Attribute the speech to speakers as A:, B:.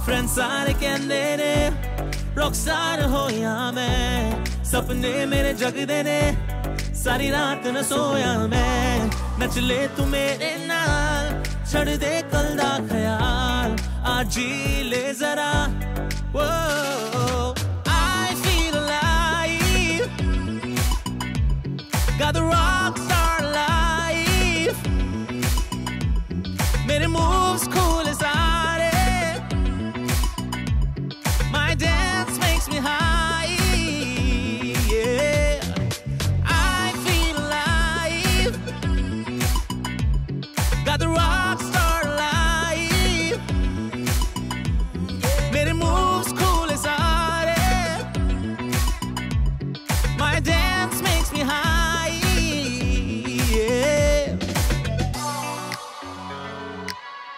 A: friend सारे कहंदे ने रॉकस्टार होया मैं सपने मेरे जगदे ने सारी रात न सोया मैं नच ले तू मेरे नाल छड़ दे कल दा ख्याल आज जी ले जरा I feel alive got the rockstar life मेरे moves cool